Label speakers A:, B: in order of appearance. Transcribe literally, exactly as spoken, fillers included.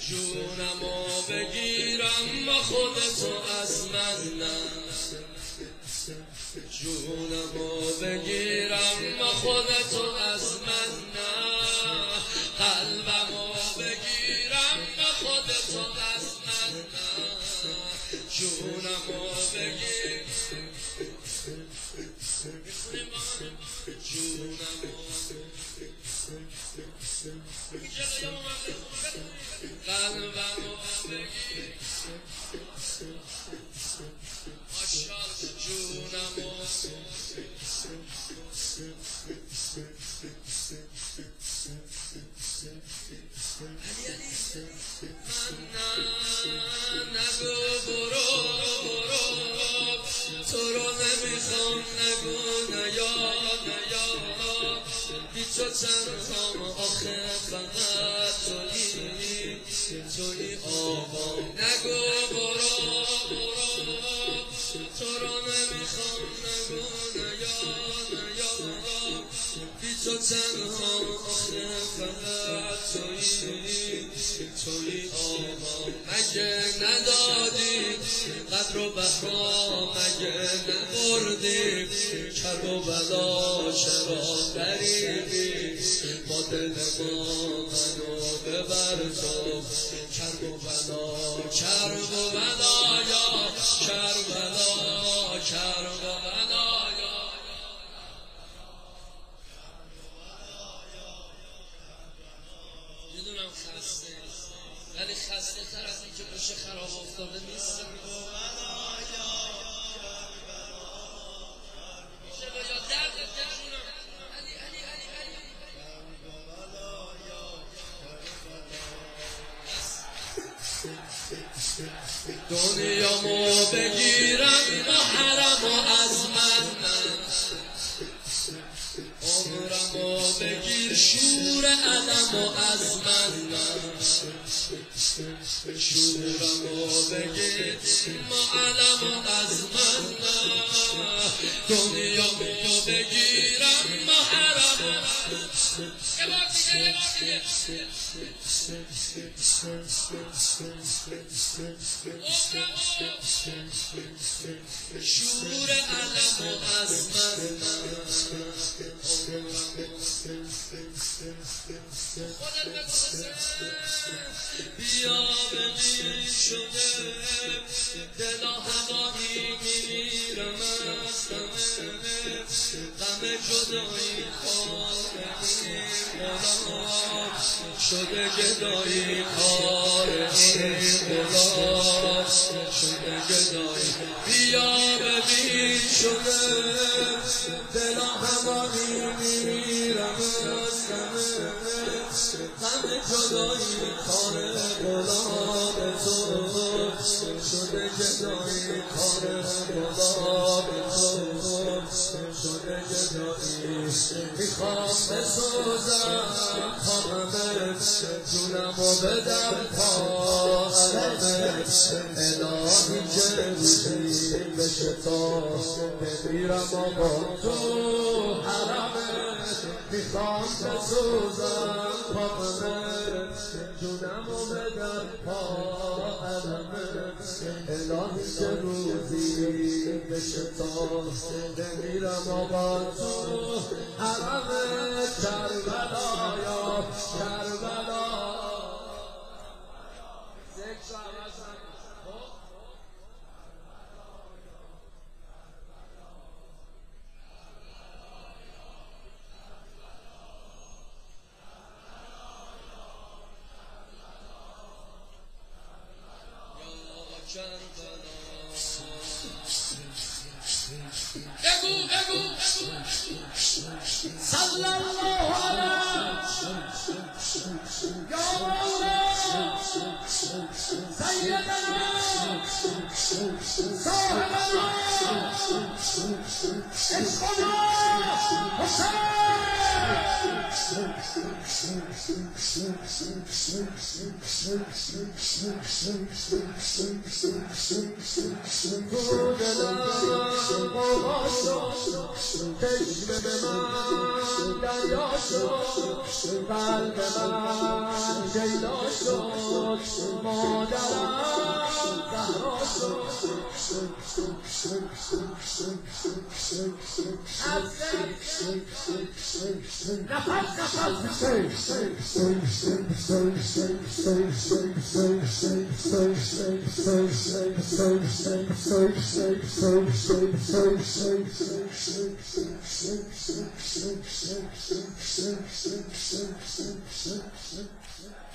A: جونمو بگیرم با خودتو از من نه، جونمو بگیرم با خودتو از من نه، قلبمو بگیرم با خودتو از من نه، جونمو بگیر جونمو قلبمو بگیر ماشاءالله جونمو من نه نگو برو برو تو رو نمیخوام نگو نیا نیا بی تو تنهام آخه فقط تویی تویی آقا نگو برو برو تو رو نمیخوام نگو نیا نیا بی تو تنهام آخه فقط تویی تویی آقا مگه ندادی قدر و بها مگه نبردی کرب و بلا چرا غریبی با دل ما منو ببر تو کرب و بلا کرب و بلا یا کربلا کرب و بلا یا میدونم خسته ولی خسته تر از این که گوشه خراب افتاده نیست دنیامو بگیرم با حرم و از من عمرمو بگیر شور علم و از من شورمو بگیر معلم و از من دنیامو بگیرم با حرم و شور علم و از من بیا ببین شده دلا هوایی میرم از غمه غم جدایی کار غلام شده گدایی کار غلام شده گدایی بیا ببین شده دلا هوایی میرم از غمه غم جدایی کار غلام تو شده گدایی کار غلام تو شده گدایی میخوام بسوزم خانمت جونمو بدم پا علمت الهی که روزی بشه تا بمیرم و با تو حرمت میخوام بسوزم خانمت جونمو بدم پا علمت الهی که روزی بشه تا بمیرم و با تو حرمت کربلا یا کربلا بگو بگو صلی الله علیه یا مولا سیدنا صاحبنا عشقنا حسین
B: چشم به من دریا شد قلب من جیدا شد مادرم زهرا شد نفس نفس